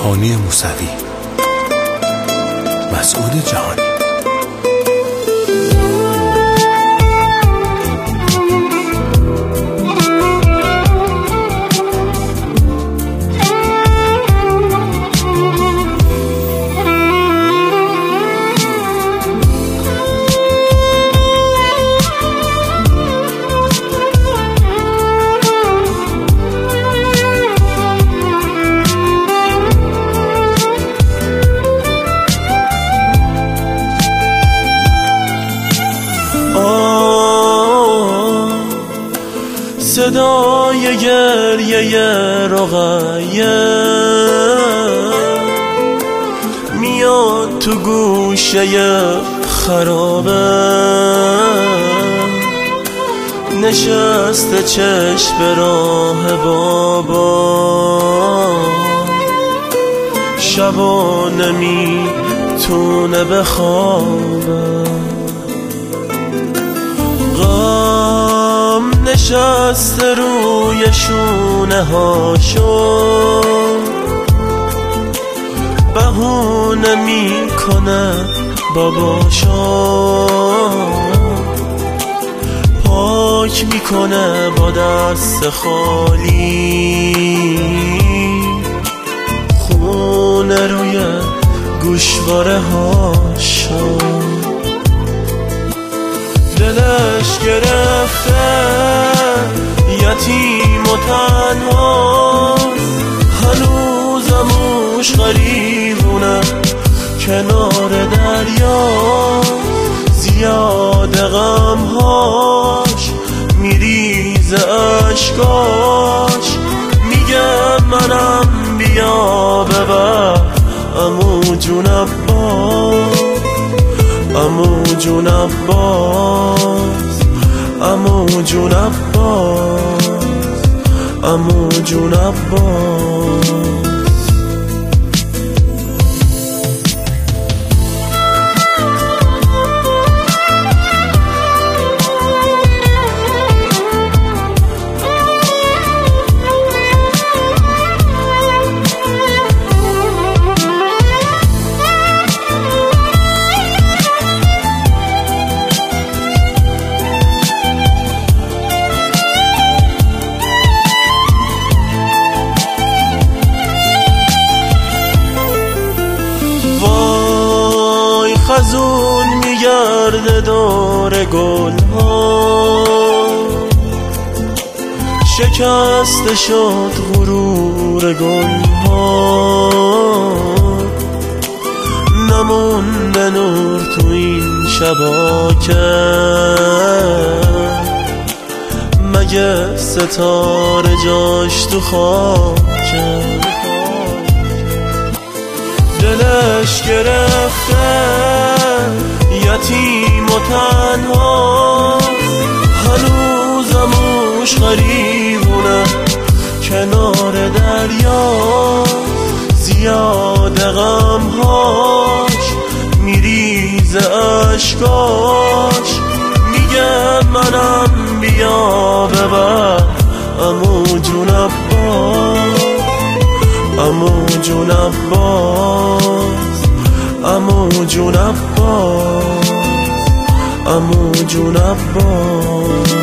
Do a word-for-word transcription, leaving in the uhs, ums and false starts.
هانی موسوی، مسعود جهانی. صدای گریه رقیه میاد تو گوشه خرابه، نشسته چشم به راه بابا، شبا نمیتونه بخوابه، نشسته روی شونه هاشو، بهونه میکنه باباشو، پاک میکنه با دست خالی، خونه روی گوشواره هاشو، دلش گرفته یتیم و تنهاست، هنوزم موش غریبونه کنار دریا، زیاد غمهاش میریزه اشکاش، میگه منم بیا ببر عمو جون عباس، عمو جون عباس، عمو جون عباس، عمو جون عباس. خزون میگرده دور گل ها، شکسته شد غرور گل ها، نمونده نور تو این شبا که مگه ستاره جاش تو خاکه، دلش گرفته یتیم و تنهاست، هنوزم موش غریبونه کنار دریا، زیاد غمهاش میریزه اشکاش، میگه منم بیا ببر عمو جون عباس، عمو جون عباس، عمو جون عباس، عمو جون عباس.